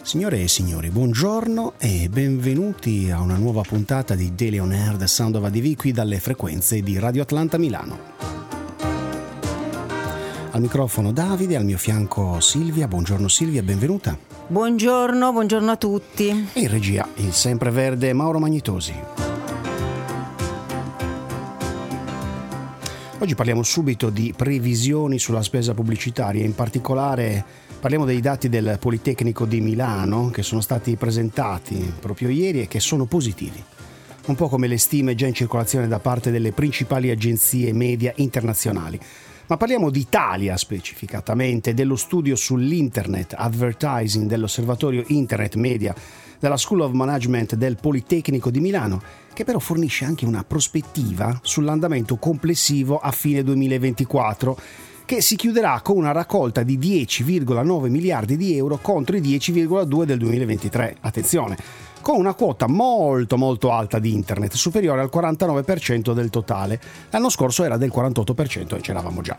Signore e signori, buongiorno e benvenuti a una nuova puntata di Daily On Air The Sound of ADV qui dalle frequenze di Radio Atlanta Milano. Al microfono Davide, al mio fianco Silvia. Buongiorno Silvia, benvenuta. Buongiorno a tutti. E in regia il sempreverde Mauro Magnitosi. Oggi parliamo subito di previsioni sulla spesa pubblicitaria, in particolare parliamo dei dati del Politecnico di Milano che sono stati presentati proprio ieri e che sono positivi, un po' come le stime già in circolazione da parte delle principali agenzie media internazionali. Ma parliamo d'Italia specificatamente, dello studio sull'Internet Advertising dell'Osservatorio Internet Media della School of Management del Politecnico di Milano, che però fornisce anche una prospettiva sull'andamento complessivo a fine 2024, che si chiuderà con una raccolta di 10,9 miliardi di euro contro i 10,2 del 2023. Attenzione, con una quota molto alta di internet, superiore al 49% del totale. L'anno scorso era del 48% e c'eravamo già.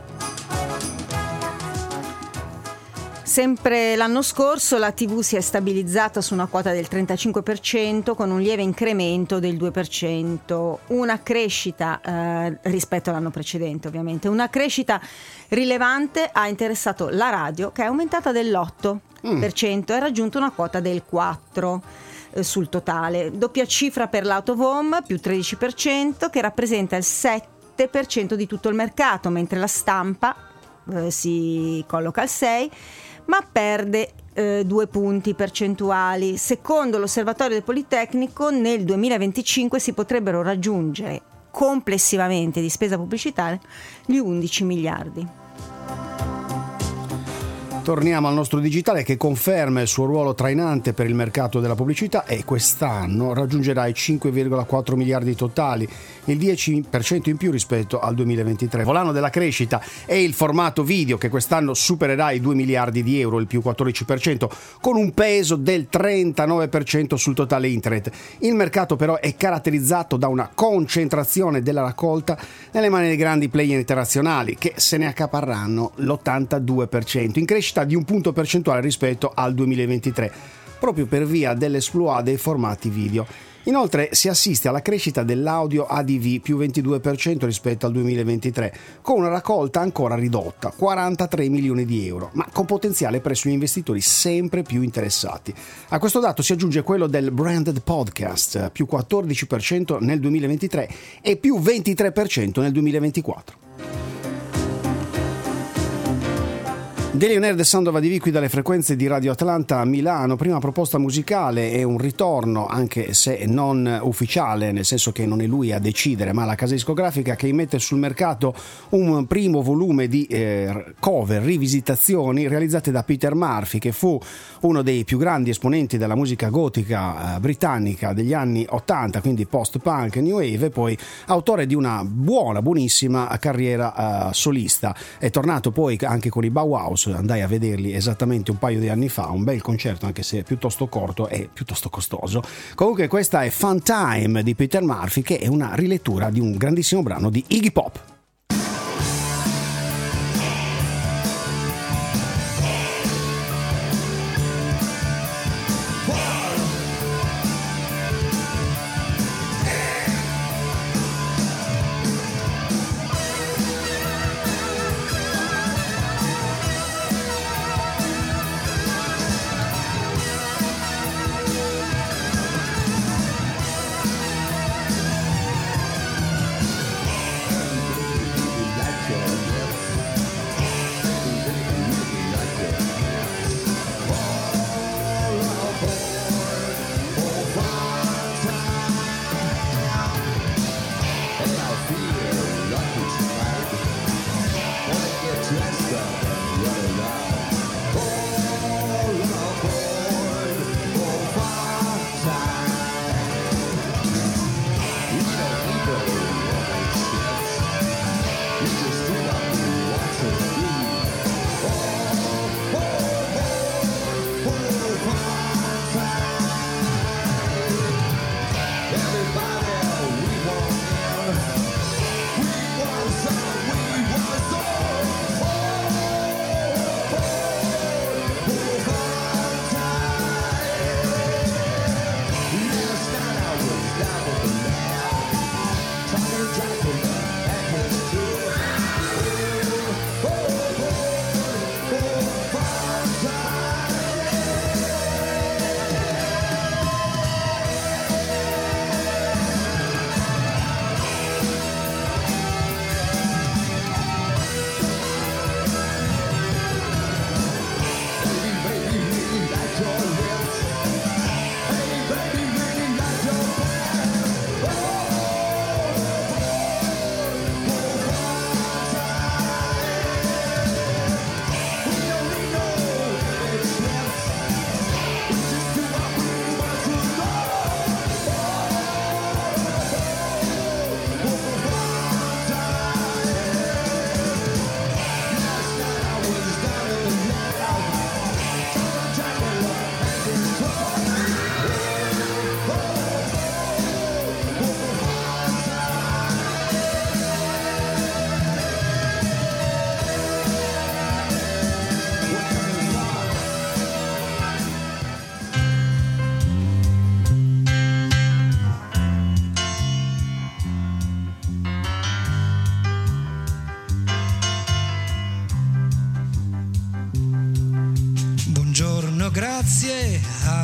Sempre l'anno scorso la TV si è stabilizzata su una quota del 35% con un lieve incremento del 2%, una crescita rispetto all'anno precedente ovviamente. Una crescita rilevante ha interessato la radio, che è aumentata dell'8% e ha raggiunto una quota del 4% sul totale. Doppia cifra per l'autovom, più 13%, che rappresenta il 7% di tutto il mercato, mentre la stampa si colloca al 6%, ma perde 2 punti percentuali. Secondo l'Osservatorio del Politecnico, nel 2025 si potrebbero raggiungere complessivamente di spesa pubblicitaria gli 11 miliardi. Torniamo al nostro digitale, che conferma il suo ruolo trainante per il mercato della pubblicità e quest'anno raggiungerà i 5,4 miliardi totali, il 10% in più rispetto al 2023. Volano della crescita è il formato video, che quest'anno supererà i 2 miliardi di euro, il più 14%, con un peso del 39% sul totale internet. Il mercato però è caratterizzato da una concentrazione della raccolta nelle mani dei grandi player internazionali, che se ne accaparranno l'82%, in crescita di un punto percentuale rispetto al 2023, proprio per via dell'esploit dei formati video. Inoltre si assiste alla crescita dell'audio ADV, più 22% rispetto al 2023, con una raccolta ancora ridotta, 43 milioni di euro, ma con potenziale presso gli investitori sempre più interessati. A questo dato si aggiunge quello del branded podcast, più 14% nel 2023 e più 23% nel 2024. Daily On Air The Sound of ADV qui dalle frequenze di Radio Atlanta a Milano. Prima proposta musicale è un ritorno, anche se non ufficiale, nel senso che non è lui a decidere, ma la casa discografica che immette sul mercato un primo volume di cover, rivisitazioni realizzate da Peter Murphy, che fu uno dei più grandi esponenti della musica gotica britannica degli anni 80, quindi post-punk e new wave, e poi autore di una buonissima carriera solista. È tornato poi anche con i Bauhaus. Andai a vederli esattamente un paio di anni fa, un bel concerto anche se piuttosto corto e piuttosto costoso. Comunque questa è Fun Time di Peter Murphy, che è una rilettura di un grandissimo brano di Iggy Pop.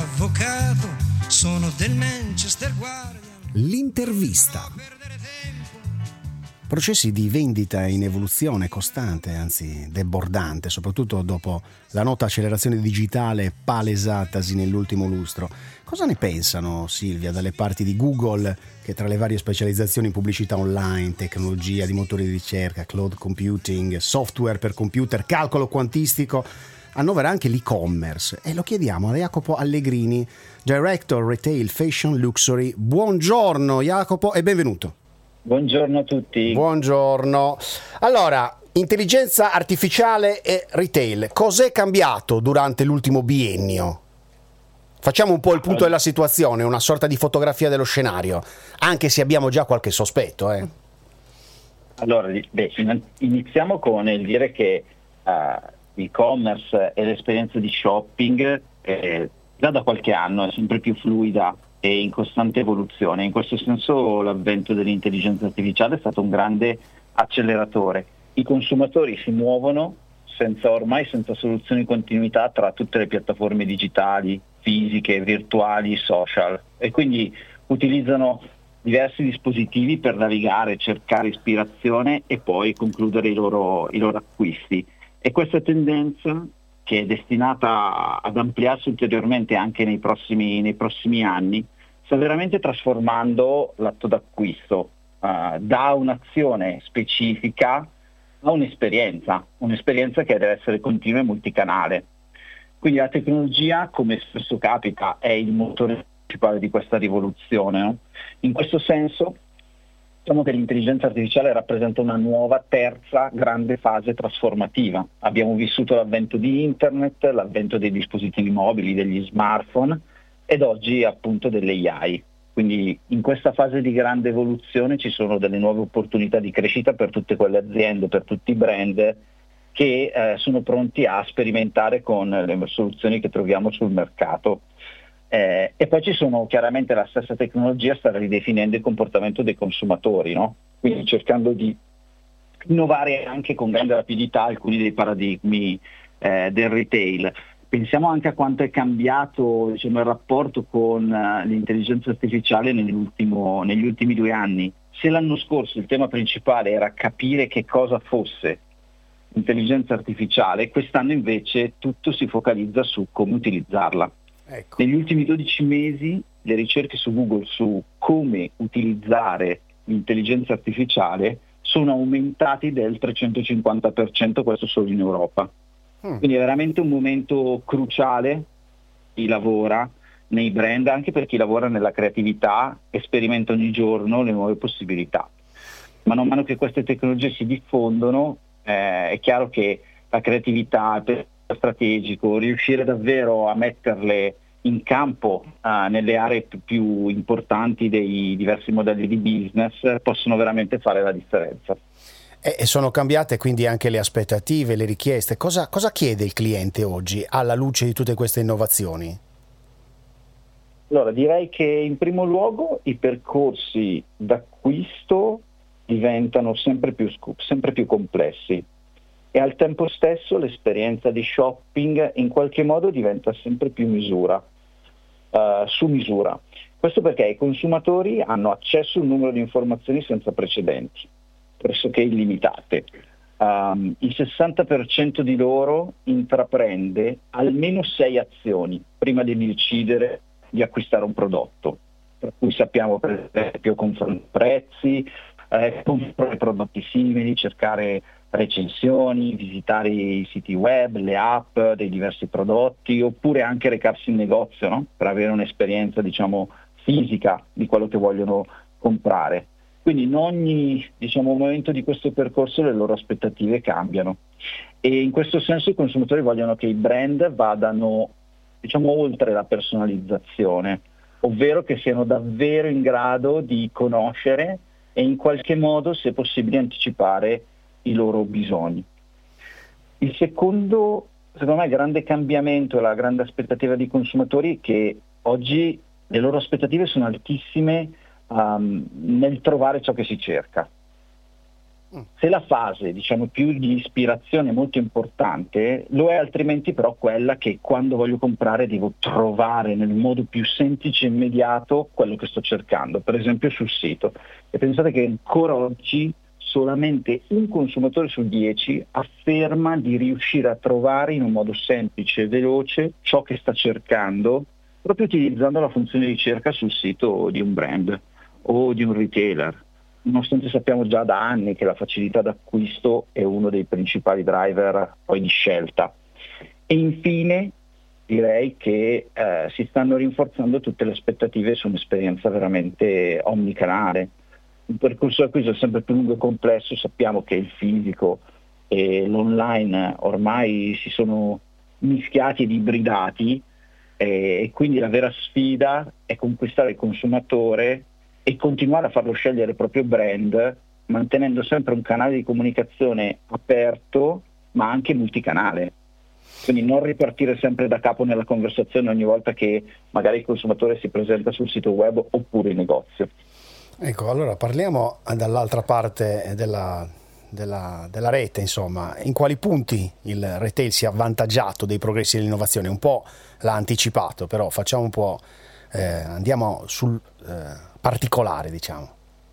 avvocato, sono del Manchester Guardian. L'intervista. Processi di vendita in evoluzione costante, anzi debordante, soprattutto dopo la nota accelerazione digitale palesatasi nell'ultimo lustro. Cosa ne pensano, Silvia, dalle parti di Google, che tra le varie specializzazioni in pubblicità online, tecnologia di motori di ricerca, cloud computing, software per computer, calcolo quantistico, annovera anche l'e-commerce? E lo chiediamo a Jacopo Allegrini, Director Retail Fashion Luxury. Buongiorno Jacopo e benvenuto. Buongiorno a tutti. Buongiorno. Allora, intelligenza artificiale e retail, cos'è cambiato durante l'ultimo biennio? Facciamo un po' il punto della situazione, una sorta di fotografia dello scenario, anche se abbiamo già qualche sospetto. Allora, iniziamo con il dire che l'e-commerce e l'esperienza di shopping già da qualche anno è sempre più fluida e in costante evoluzione. In questo senso l'avvento dell'intelligenza artificiale è stato un grande acceleratore. I consumatori si muovono senza soluzioni di continuità tra tutte le piattaforme digitali, fisiche, virtuali, social, e quindi utilizzano diversi dispositivi per navigare, cercare ispirazione e poi concludere i loro acquisti. E questa tendenza, che è destinata ad ampliarsi ulteriormente anche nei prossimi anni, sta veramente trasformando l'atto d'acquisto da un'azione specifica a un'esperienza che deve essere continua e multicanale. Quindi la tecnologia, come spesso capita, è il motore principale di questa rivoluzione, no? In questo senso, diciamo che l'intelligenza artificiale rappresenta una nuova terza grande fase trasformativa. Abbiamo vissuto l'avvento di internet, l'avvento dei dispositivi mobili, degli smartphone ed oggi appunto dell'AI. Quindi in questa fase di grande evoluzione ci sono delle nuove opportunità di crescita per tutte quelle aziende, per tutti i brand che sono pronti a sperimentare con le soluzioni che troviamo sul mercato. E poi ci sono chiaramente la stessa tecnologia sta ridefinendo il comportamento dei consumatori, no? Quindi cercando di innovare anche con grande rapidità alcuni dei paradigmi del retail. Pensiamo anche a quanto è cambiato, diciamo, il rapporto con l'intelligenza artificiale negli ultimi 2 anni. Se l'anno scorso il tema principale era capire che cosa fosse intelligenza artificiale, quest'anno invece tutto si focalizza su come utilizzarla. Ecco. Negli ultimi 12 mesi le ricerche su Google su come utilizzare l'intelligenza artificiale sono aumentati del 350%, questo solo in Europa. Quindi è veramente un momento cruciale chi lavora nei brand, anche per chi lavora nella creatività e sperimenta ogni giorno le nuove possibilità. Man mano che queste tecnologie si diffondono, è chiaro che la creatività, il pensiero strategico, riuscire davvero a metterle in campo nelle aree più importanti dei diversi modelli di business possono veramente fare la differenza. E sono cambiate quindi anche le aspettative, le richieste. Cosa chiede il cliente oggi alla luce di tutte queste innovazioni? Allora, direi che in primo luogo i percorsi d'acquisto diventano sempre più complessi e al tempo stesso l'esperienza di shopping in qualche modo diventa sempre più su misura. Questo perché i consumatori hanno accesso a un numero di informazioni senza precedenti, pressoché illimitate. Il 60% di loro intraprende almeno 6 azioni prima di decidere di acquistare un prodotto, per cui sappiamo per esempio confrontare prezzi, comprare prodotti simili, cercare recensioni, visitare i siti web, le app dei diversi prodotti, oppure anche recarsi in negozio, no? Per avere un'esperienza, diciamo, fisica di quello che vogliono comprare. Quindi in ogni, diciamo, momento di questo percorso le loro aspettative cambiano e in questo senso i consumatori vogliono che i brand vadano, diciamo, oltre la personalizzazione, ovvero che siano davvero in grado di conoscere e in qualche modo, se possibile, anticipare i loro bisogni. Il secondo, secondo me, grande cambiamento e la grande aspettativa dei consumatori è che oggi le loro aspettative sono altissime nel trovare ciò che si cerca. Se la fase, diciamo, più di ispirazione è molto importante, lo è altrimenti però quella che quando voglio comprare devo trovare nel modo più semplice e immediato quello che sto cercando, per esempio sul sito. E pensate che ancora oggi solamente un consumatore su 10 afferma di riuscire a trovare in un modo semplice e veloce ciò che sta cercando, proprio utilizzando la funzione di ricerca sul sito di un brand o di un retailer. Nonostante sappiamo già da anni che la facilità d'acquisto è uno dei principali driver poi di scelta. E infine direi che si stanno rinforzando tutte le aspettative su un'esperienza veramente omnicanale. Un percorso d'acquisto sempre più lungo e complesso, sappiamo che il fisico e l'online ormai si sono mischiati ed ibridati, e quindi la vera sfida è conquistare il consumatore e continuare a farlo scegliere il proprio brand, mantenendo sempre un canale di comunicazione aperto ma anche multicanale. Quindi non ripartire sempre da capo nella conversazione ogni volta che magari il consumatore si presenta sul sito web oppure in negozio. Ecco, allora parliamo dall'altra parte della rete, insomma. In quali punti il retail si è avvantaggiato dei progressi dell'innovazione? Un po' l'ha anticipato, però facciamo un po', andiamo sul particolare, diciamo.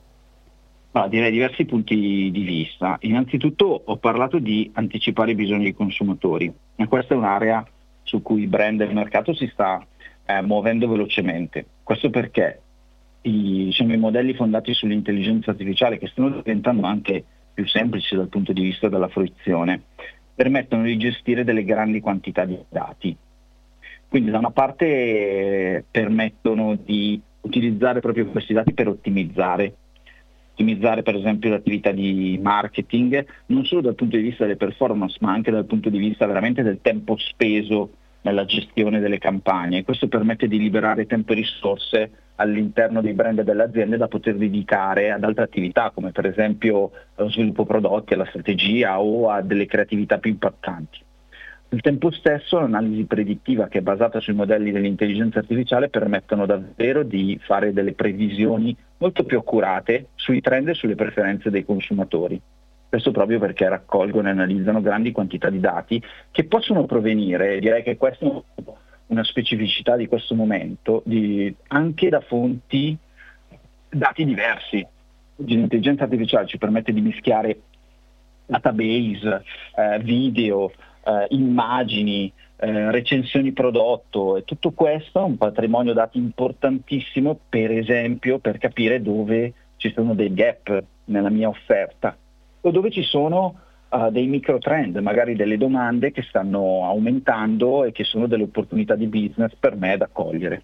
Direi diversi punti di vista. Innanzitutto ho parlato di anticipare i bisogni dei consumatori, e questa è un'area su cui il brand e il mercato si sta muovendo velocemente. Questo perché i modelli fondati sull'intelligenza artificiale, che stanno diventando anche più semplici dal punto di vista della fruizione, permettono di gestire delle grandi quantità di dati. Quindi da una parte permettono di utilizzare proprio questi dati per ottimizzare per esempio l'attività di marketing, non solo dal punto di vista delle performance, ma anche dal punto di vista veramente del tempo speso nella gestione delle campagne. Questo permette di liberare tempo e risorse all'interno dei brand e delle aziende da poter dedicare ad altre attività, come per esempio allo sviluppo prodotti, alla strategia o a delle creatività più impattanti. Al tempo stesso l'analisi predittiva, che è basata sui modelli dell'intelligenza artificiale, permettono davvero di fare delle previsioni molto più accurate sui trend e sulle preferenze dei consumatori. Questo proprio perché raccolgono e analizzano grandi quantità di dati che possono provenire, direi che questa è una specificità di questo momento, anche da fonti, dati diversi. L'intelligenza artificiale ci permette di mischiare database, video, immagini, recensioni prodotto, e tutto questo è un patrimonio dati importantissimo, per esempio per capire dove ci sono dei gap nella mia offerta o dove ci sono dei micro trend, magari delle domande che stanno aumentando e che sono delle opportunità di business per me da cogliere.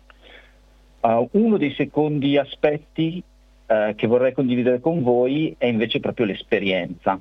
Uno dei secondi aspetti che vorrei condividere con voi è invece proprio l'esperienza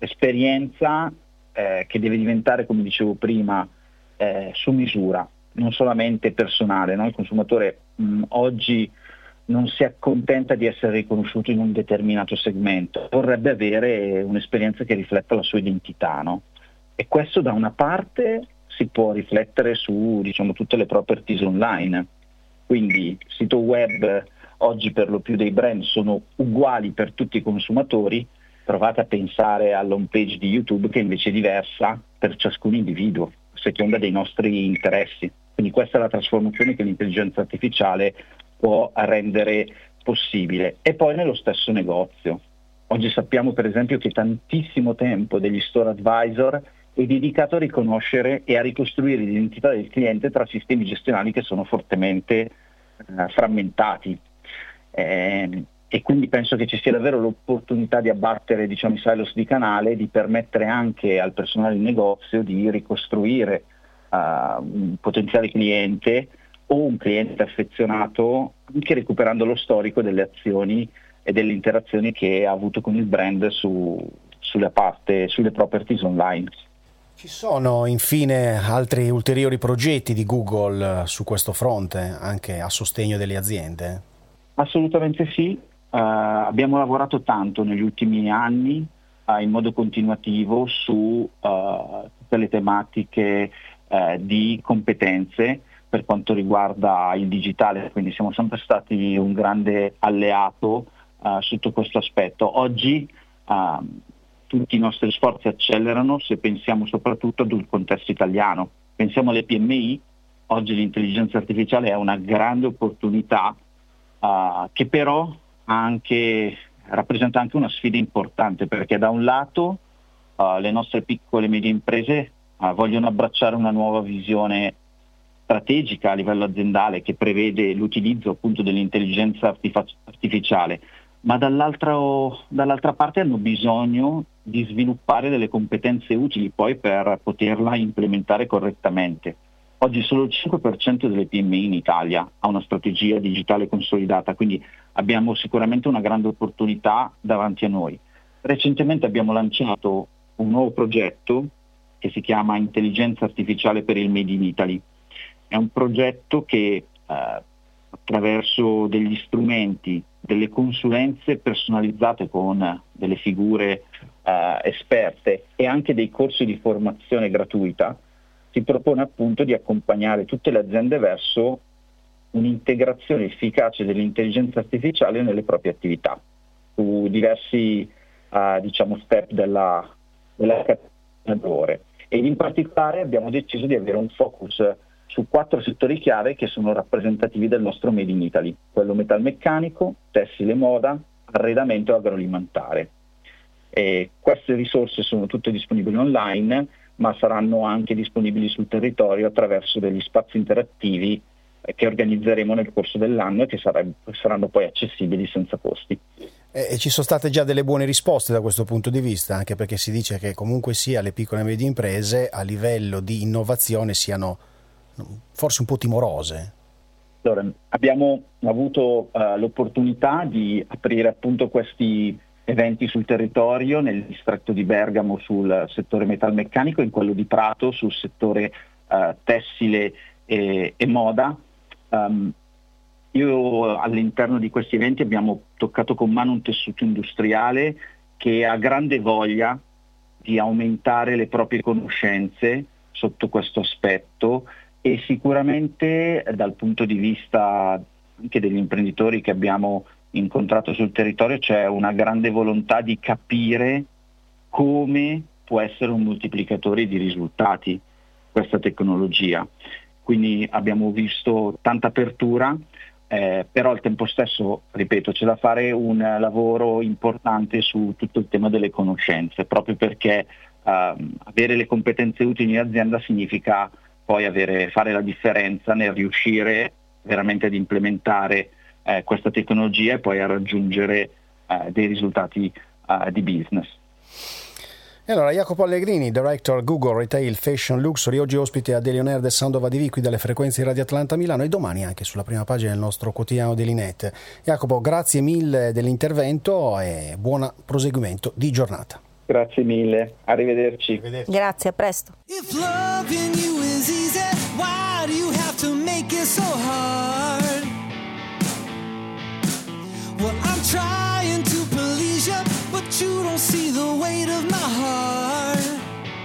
che deve diventare, come dicevo prima, su misura, non solamente personale, no? Il consumatore oggi non si accontenta di essere riconosciuto in un determinato segmento, vorrebbe avere un'esperienza che rifletta la sua identità, no? E questo da una parte si può riflettere su, diciamo, tutte le properties online, quindi sito web oggi per lo più dei brand sono uguali per tutti i consumatori. Provate a pensare all'home page di YouTube, che invece è diversa per ciascun individuo, a seconda dei nostri interessi. Quindi questa è la trasformazione che l'intelligenza artificiale può rendere possibile. E poi nello stesso negozio. Oggi sappiamo per esempio che tantissimo tempo degli store advisor è dedicato a riconoscere e a ricostruire l'identità del cliente tra sistemi gestionali che sono fortemente frammentati. E quindi penso che ci sia davvero l'opportunità di abbattere, diciamo, i silos di canale, di permettere anche al personale in negozio di ricostruire un potenziale cliente o un cliente affezionato, anche recuperando lo storico delle azioni e delle interazioni che ha avuto con il brand sulle properties online. Ci sono infine altri ulteriori progetti di Google su questo fronte, anche a sostegno delle aziende? Assolutamente sì. Abbiamo lavorato tanto negli ultimi anni in modo continuativo su tutte le tematiche di competenze per quanto riguarda il digitale, quindi siamo sempre stati un grande alleato sotto questo aspetto. Oggi tutti i nostri sforzi accelerano se pensiamo soprattutto ad un contesto italiano. Pensiamo alle PMI, oggi l'intelligenza artificiale è una grande opportunità che però rappresenta anche una sfida importante, perché da un lato le nostre piccole e medie imprese vogliono abbracciare una nuova visione strategica a livello aziendale che prevede l'utilizzo appunto dell'intelligenza artificiale, ma dall'altra parte hanno bisogno di sviluppare delle competenze utili poi per poterla implementare correttamente. Oggi solo il 5% delle PMI in Italia ha una strategia digitale consolidata, quindi abbiamo sicuramente una grande opportunità davanti a noi. Recentemente abbiamo lanciato un nuovo progetto che si chiama Intelligenza Artificiale per il Made in Italy. È un progetto che attraverso degli strumenti, delle consulenze personalizzate con delle figure esperte e anche dei corsi di formazione gratuita, si propone appunto di accompagnare tutte le aziende verso un'integrazione efficace dell'intelligenza artificiale nelle proprie attività, su diversi step della catena. Ed in particolare abbiamo deciso di avere un focus su 4 settori chiave che sono rappresentativi del nostro Made in Italy: quello metalmeccanico, tessile, moda, arredamento e agroalimentare. E queste risorse sono tutte disponibili online, ma saranno anche disponibili sul territorio attraverso degli spazi interattivi che organizzeremo nel corso dell'anno e che saranno poi accessibili senza costi. E ci sono state già delle buone risposte da questo punto di vista, anche perché si dice che comunque sia le piccole e medie imprese a livello di innovazione siano forse un po' timorose. Allora, abbiamo avuto l'opportunità di aprire appunto questi eventi sul territorio, nel distretto di Bergamo sul settore metalmeccanico, in quello di Prato sul settore tessile e moda. Io all'interno di questi eventi abbiamo toccato con mano un tessuto industriale che ha grande voglia di aumentare le proprie conoscenze sotto questo aspetto, e sicuramente dal punto di vista anche degli imprenditori che abbiamo incontrato sul territorio c'è una grande volontà di capire come può essere un moltiplicatore di risultati questa tecnologia. Quindi abbiamo visto tanta apertura, però al tempo stesso, ripeto, c'è da fare un lavoro importante su tutto il tema delle conoscenze, proprio perché avere le competenze utili in azienda significa poi fare la differenza nel riuscire veramente ad implementare questa tecnologia e poi a raggiungere dei risultati di business. E allora, Jacopo Allegrini, Director Google Retail Fashion Luxury, oggi ospite ad Elionair del Sound of ADV qui dalle frequenze di Radio Atlanta Milano, e domani anche sulla prima pagina del nostro quotidiano Delinet. Jacopo, grazie mille dell'intervento e buon proseguimento di giornata. Grazie mille, arrivederci. Grazie, a presto. If loving you is easy, why do you have to make it so hard? Well, I'm trying to please you, but you don't see the weight of my heart.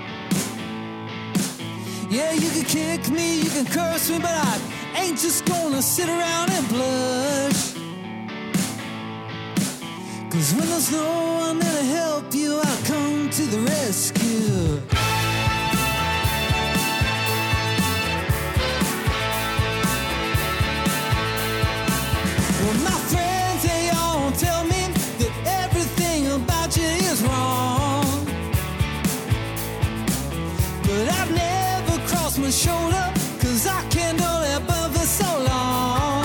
Yeah, you can kick me, you can curse me, but I ain't just gonna sit around and blush. 'Cause when there's no one there to help you, I'll come to the rescue. Well, my friends, they all tell me that everything about you is wrong. But I've never crossed my shoulder, 'cause I can't go above it so long.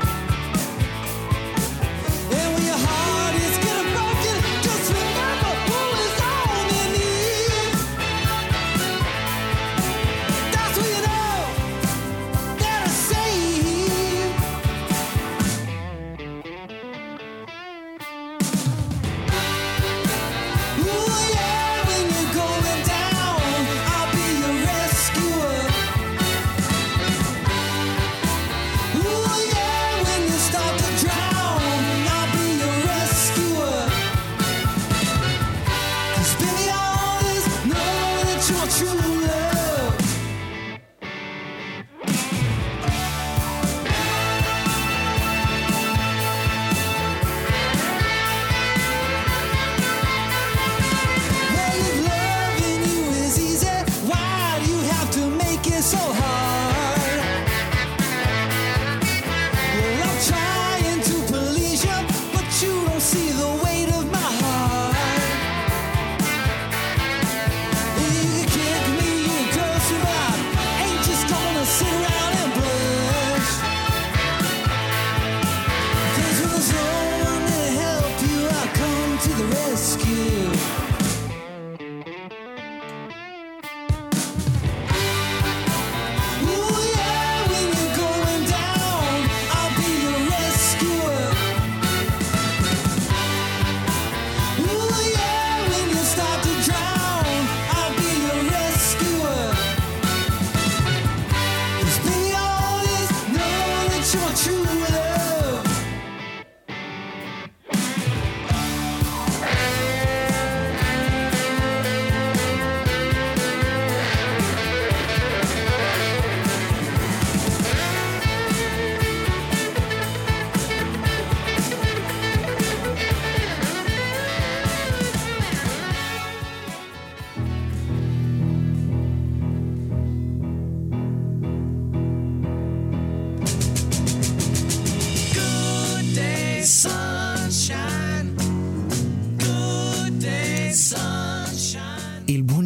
And when your heart is getting broken, just remember who is on your knees. That's when you know that it's safe. Ooh, yeah, when you're going down, I'll be your rescuer.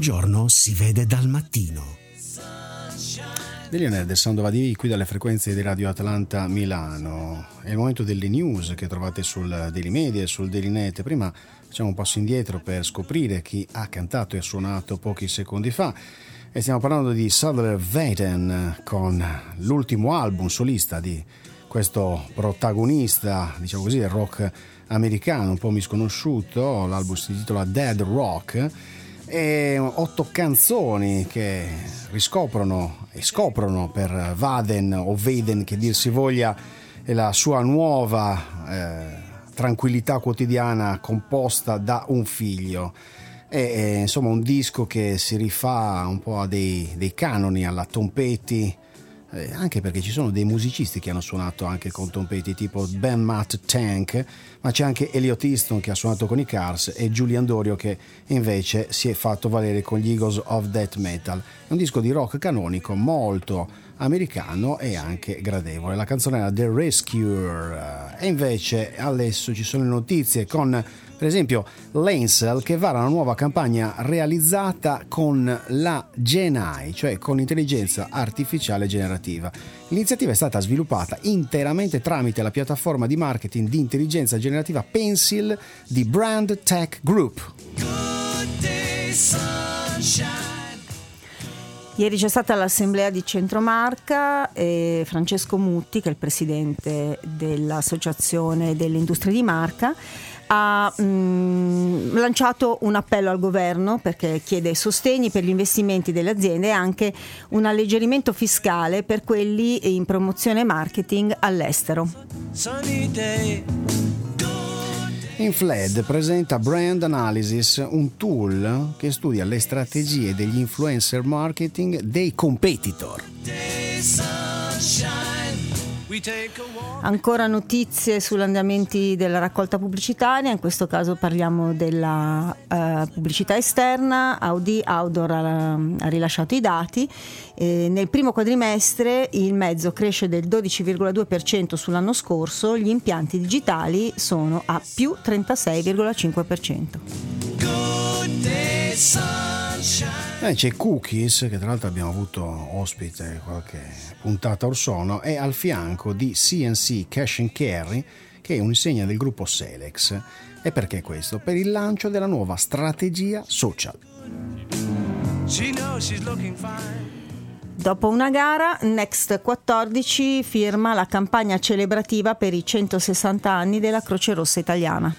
buongiorno si vede dal mattino. Degli On Air del Sound of ADV qui dalle frequenze di Radio Atlanta Milano. È il momento delle news che trovate sul Daily Media e sul Daily Net. Prima facciamo un passo indietro per scoprire chi ha cantato e suonato pochi secondi fa. E stiamo parlando di Sutler Vaden con l'ultimo album solista di questo protagonista, diciamo così, del rock americano, un po' misconosciuto. L'album si intitola Dead Rock. E 8 canzoni che riscoprono e scoprono per Vaden o Vaden che dir si voglia la sua nuova tranquillità quotidiana composta da un figlio. Insomma un disco che si rifà un po' a dei canoni alla Tom Petty, anche perché ci sono dei musicisti che hanno suonato anche con Tom Petty, tipo Ben Matt Tank, ma c'è anche Elliot Easton che ha suonato con i Cars e Julian Dorio che invece si è fatto valere con gli Eagles of Death Metal. È un disco di rock canonico molto americano e anche gradevole. La canzone era The Rescuer. E invece adesso ci sono le notizie con, per esempio, Lancel che vara una nuova campagna realizzata con la GenAI, cioè con intelligenza artificiale generativa. L'iniziativa è stata sviluppata interamente tramite la piattaforma di marketing di intelligenza generativa Pencil di Brand Tech Group. Ieri c'è stata l'assemblea di Centromarca e Francesco Mutti, che è il presidente dell'Associazione delle Industrie di Marca, ha lanciato un appello al governo perché chiede sostegni per gli investimenti delle aziende e anche un alleggerimento fiscale per quelli in promozione e marketing all'estero. Infled presenta Brand Analysis, un tool che studia le strategie degli influencer marketing dei competitor. Ancora notizie sugli andamenti della raccolta pubblicitaria, in questo caso parliamo della pubblicità esterna. Audi Outdoor ha rilasciato i dati. Nel primo quadrimestre il mezzo cresce del 12,2% sull'anno scorso, gli impianti digitali sono a più 36,5%. C'è Cookies, che tra l'altro abbiamo avuto ospite qualche puntata or sono, è al fianco di CNC Cash and Carry, che è un'insegna del gruppo Selex. E perché questo? Per il lancio della nuova strategia social. Dopo una gara, Next 14 firma la campagna celebrativa per i 160 anni della Croce Rossa Italiana.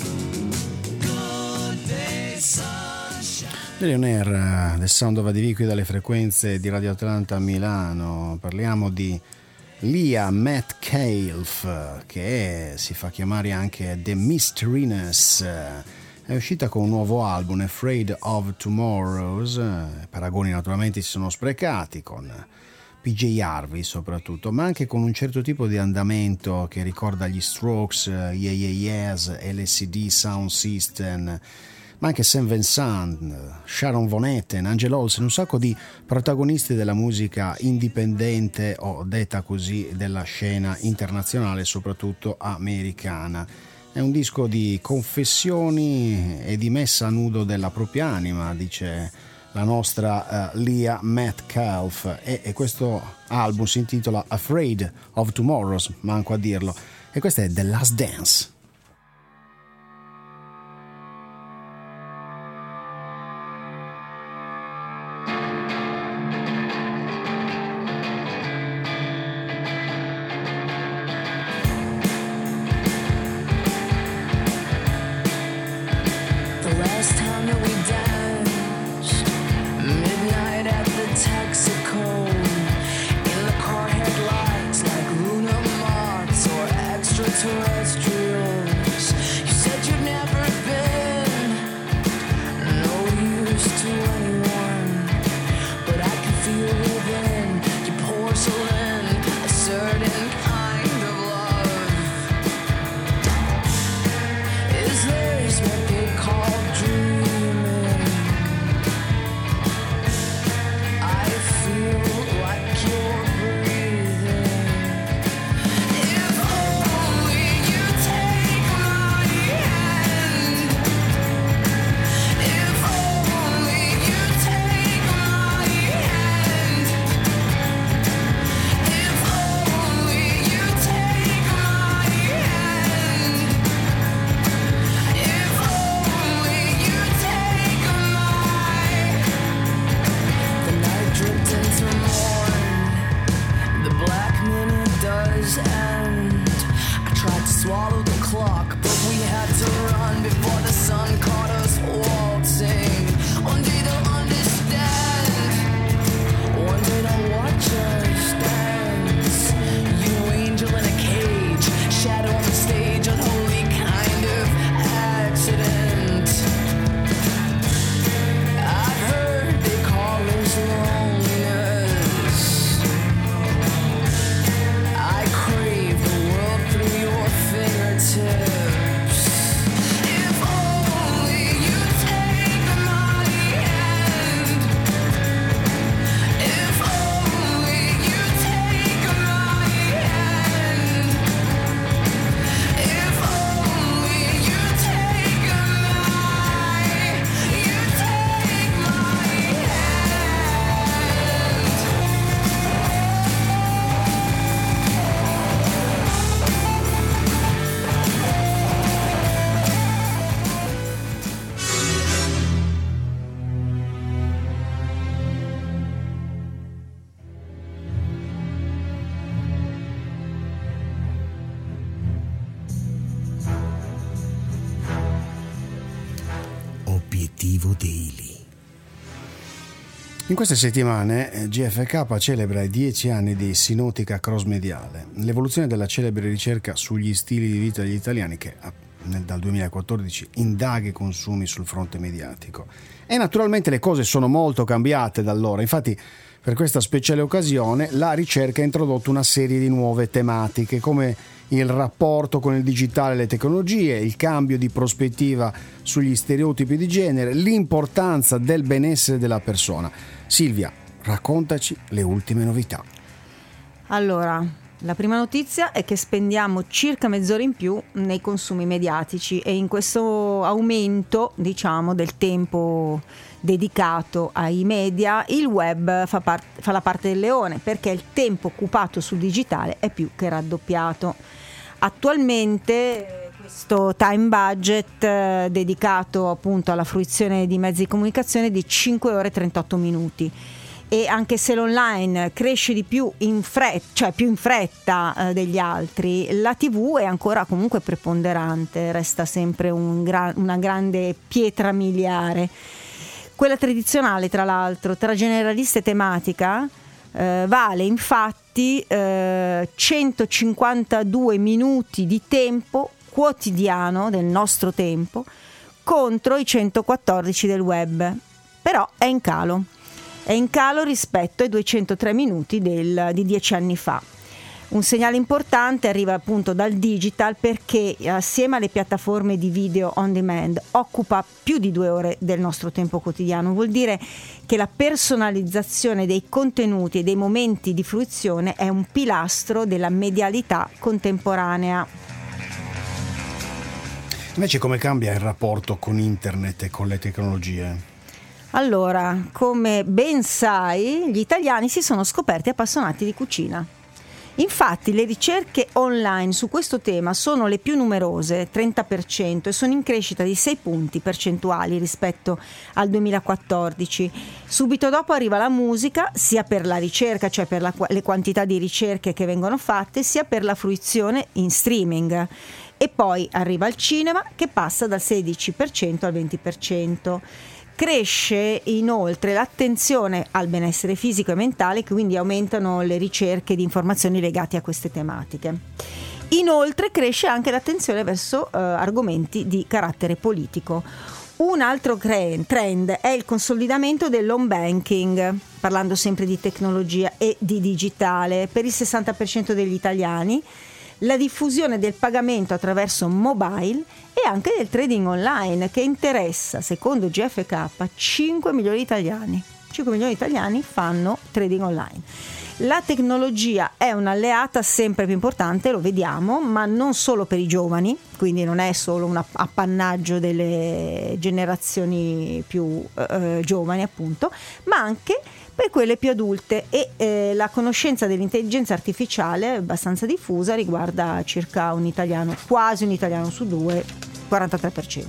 On Air del Sound of ADV qui dalle frequenze di Radio Atlanta Milano. Parliamo di Leah Metcalf, che si fa chiamare anche The Mysteryness. È uscita con un nuovo album, Afraid of Tomorrows. Paragoni naturalmente si sono sprecati con PJ Harvey soprattutto, ma anche con un certo tipo di andamento che ricorda gli Strokes, Yeah Yeah Yeahs, LCD Sound System, ma anche Saint Vincent, Sharon Von Etten, Angel Olsen, un sacco di protagonisti della musica indipendente o detta così della scena internazionale, soprattutto americana. È un disco di confessioni e di messa a nudo della propria anima, dice la nostra Leah Metcalf, e questo album si intitola Afraid of Tomorrows, manco a dirlo, e questa è The Last Dance. If only you swallowed the clock, but we had to run before the sun caught us waltzing. One day they'll understand, one day they'll watch us dance. You angel in a cage, shadow on the stage, unholy kind of accident. I've heard they call this loneliness. I crave the world through your fingertips. If only you take my hand. If only you take my hand. If only you take my, you take my Obiettivo Daily. In queste settimane GFK celebra i 10 anni di Sinotica cross-mediale, l'evoluzione della celebre ricerca sugli stili di vita degli italiani che dal 2014 indaga i consumi sul fronte mediatico. E naturalmente le cose sono molto cambiate da allora, infatti per questa speciale occasione la ricerca ha introdotto una serie di nuove tematiche come il rapporto con il digitale e le tecnologie, il cambio di prospettiva sugli stereotipi di genere, l'importanza del benessere della persona. Silvia, raccontaci le ultime novità. Allora, la prima notizia è che spendiamo circa mezz'ora in più nei consumi mediatici e in questo aumento, diciamo, del tempo dedicato ai media, il web fa la parte del leone, perché il tempo occupato sul digitale è più che raddoppiato. Attualmente questo time budget dedicato appunto alla fruizione di mezzi di comunicazione è di 5 ore e 38 minuti. E anche se l'online cresce di più in fretta degli altri, la TV è ancora comunque preponderante, resta sempre una grande pietra miliare. Quella tradizionale, tra l'altro, tra generalista e tematica, vale infatti 152 minuti di tempo quotidiano del nostro tempo contro i 114 del web, però è in calo rispetto ai 203 minuti di 10 anni fa. Un segnale importante arriva appunto dal digital, perché assieme alle piattaforme di video on demand occupa più di 2 ore del nostro tempo quotidiano. Vuol dire che la personalizzazione dei contenuti e dei momenti di fruizione è un pilastro della medialità contemporanea. Invece come cambia il rapporto con internet e con le tecnologie? Allora, come ben sai, gli italiani si sono scoperti appassionati di cucina. Infatti le ricerche online su questo tema sono le più numerose, 30%, e sono in crescita di 6 punti percentuali rispetto al 2014. Subito dopo arriva la musica, sia per la ricerca, cioè per le quantità di ricerche che vengono fatte, sia per la fruizione in streaming. E poi arriva il cinema, che passa dal 16% al 20%. Cresce inoltre l'attenzione al benessere fisico e mentale, quindi aumentano le ricerche di informazioni legate a queste tematiche. Inoltre cresce anche l'attenzione verso argomenti di carattere politico. Un altro trend è il consolidamento dell'home banking, parlando sempre di tecnologia e di digitale. Per il 60% degli italiani la diffusione del pagamento attraverso mobile e anche del trading online, che interessa, secondo GFK, 5 milioni di italiani. 5 milioni di italiani fanno trading online. La tecnologia è un'alleata sempre più importante, lo vediamo, ma non solo per i giovani, quindi non è solo un appannaggio delle generazioni più giovani, appunto, ma anche per quelle più adulte, e la conoscenza dell'intelligenza artificiale è abbastanza diffusa, riguarda circa un italiano, quasi un italiano su 2, 43%.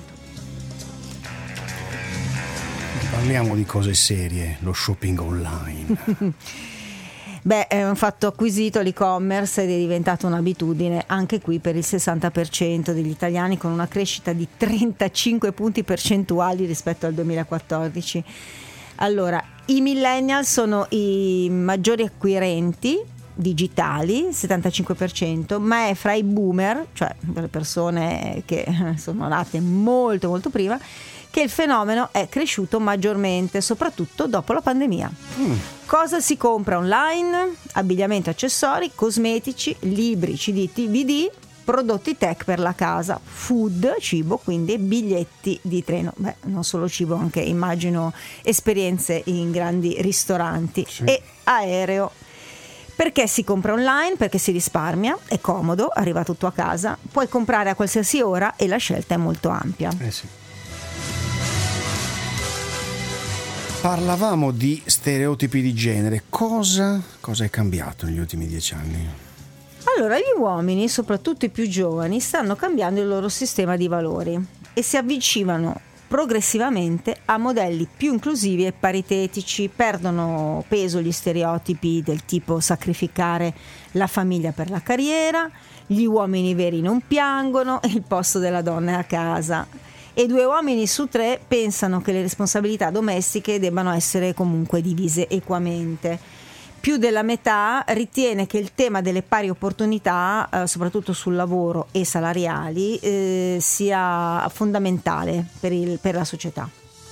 Parliamo di cose serie, lo shopping online. Beh, è un fatto acquisito l'e-commerce ed è diventata un'abitudine anche qui per il 60% degli italiani, con una crescita di 35 punti percentuali rispetto al 2014. Allora, i millennial sono i maggiori acquirenti digitali, 75%, ma è fra i boomer, cioè le persone che sono nate molto molto prima, che il fenomeno è cresciuto maggiormente, soprattutto dopo la pandemia. Cosa si compra online? Abbigliamento, accessori, cosmetici, libri, CD, DVD, prodotti tech per la casa, food, cibo, quindi biglietti di treno. Beh, non solo cibo, anche immagino esperienze in grandi ristoranti, sì. E aereo. Perché si compra online? Perché si risparmia, è comodo, arriva tutto a casa, puoi comprare a qualsiasi ora e la scelta è molto ampia. Sì. Parlavamo di stereotipi di genere. Cosa è cambiato negli ultimi 10 anni? Allora, gli uomini, soprattutto i più giovani, stanno cambiando il loro sistema di valori e si avvicinano progressivamente a modelli più inclusivi e paritetici. Perdono peso gli stereotipi del tipo sacrificare la famiglia per la carriera, gli uomini veri non piangono, il posto della donna è a casa. E 2 uomini su 3 pensano che le responsabilità domestiche debbano essere comunque divise equamente. Più della metà ritiene che il tema delle pari opportunità, soprattutto sul lavoro e salariali, sia fondamentale per la società.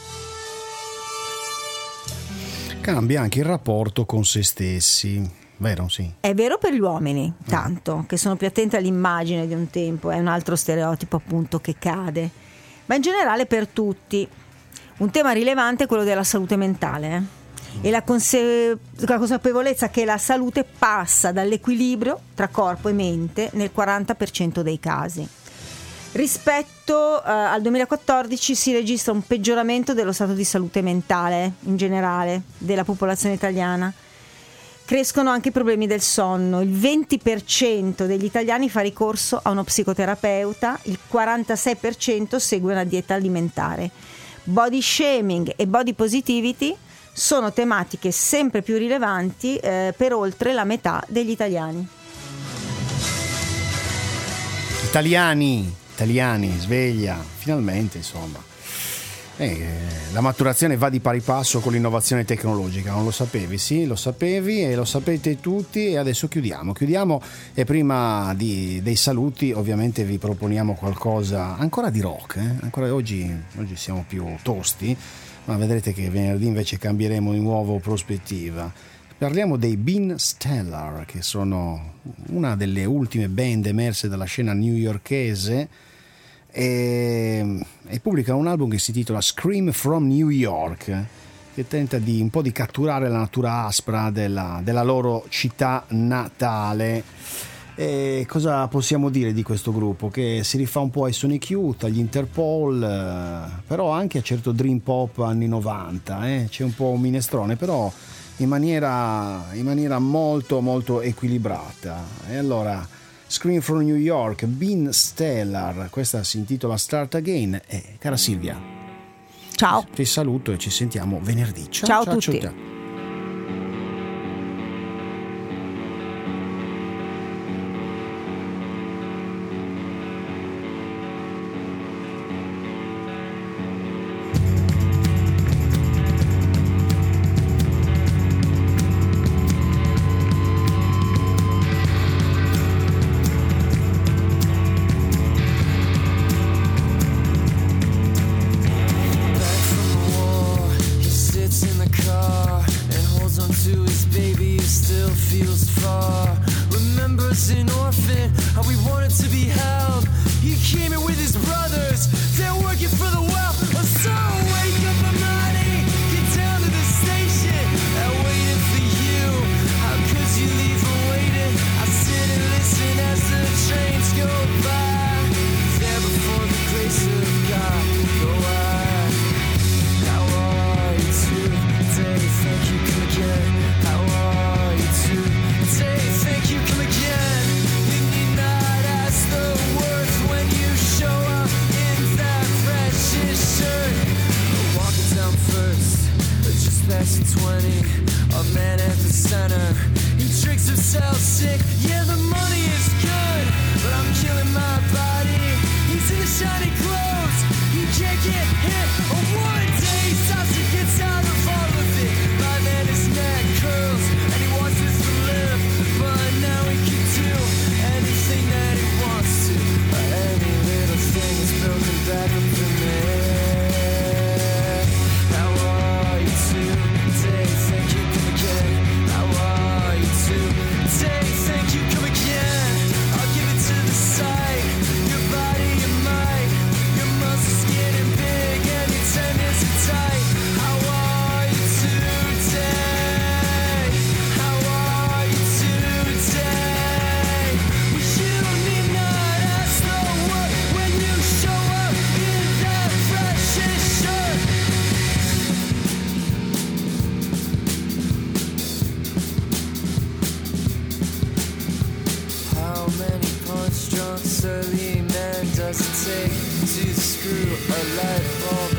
Cambia anche il rapporto con se stessi, vero? Sì. È vero per gli uomini, tanto, che sono più attenti all'immagine di un tempo, è un altro stereotipo appunto che cade. Ma in generale per tutti. Un tema rilevante è quello della salute mentale, e la consapevolezza che la salute passa dall'equilibrio tra corpo e mente nel 40% dei casi. Rispetto al 2014 si registra un peggioramento dello stato di salute mentale in generale della popolazione italiana. Crescono anche i problemi del sonno, il 20% degli italiani fa ricorso a uno psicoterapeuta, il 46% segue una dieta alimentare. Body shaming e body positivity sono tematiche sempre più rilevanti per oltre la metà degli italiani. Italiani, sveglia, finalmente insomma. La maturazione va di pari passo con l'innovazione tecnologica, non lo sapevi? Sì, lo sapevi e lo sapete tutti, e adesso chiudiamo e prima dei saluti ovviamente vi proponiamo qualcosa ancora di rock, ancora oggi siamo più tosti, ma vedrete che venerdì invece cambieremo di nuovo prospettiva. Parliamo dei Ben Stellar, che sono una delle ultime band emerse dalla scena newyorkese, e pubblicano un album che si intitola Scream from New York, che tenta un po' di catturare la natura aspra della loro città natale. E cosa possiamo dire di questo gruppo? Che si rifà un po' ai Sonic Youth, agli Interpol, però anche a certo dream pop anni 90, c'è un po' un minestrone, però in maniera molto molto equilibrata. E allora Scream from New York, Ben Stellar, questa si intitola Start Again. E cara Silvia, ciao, ti saluto e ci sentiamo venerdì. Ciao a tutti. Ciao. past 20, a man at the center. He hotel sick. Yeah, the money is good, but I'm killing my body. He's in the shiny clothes, he can't get hit. One day he starts to get tired of all of it. By then his neck curls and he wants this to live, but now he can do anything that he wants to. Any little thing is broken back up to me. How are you today? Thank you, come again. How are you today? Thank you, come again. I'll give it to the side. Your body, your mind, your muscles getting big and your tendons are tight. How are you today? How are you today? Well, you don't need not ask no word when you show up in that freshest shirt. How many punch drunk surly men does it take to screw a light bulb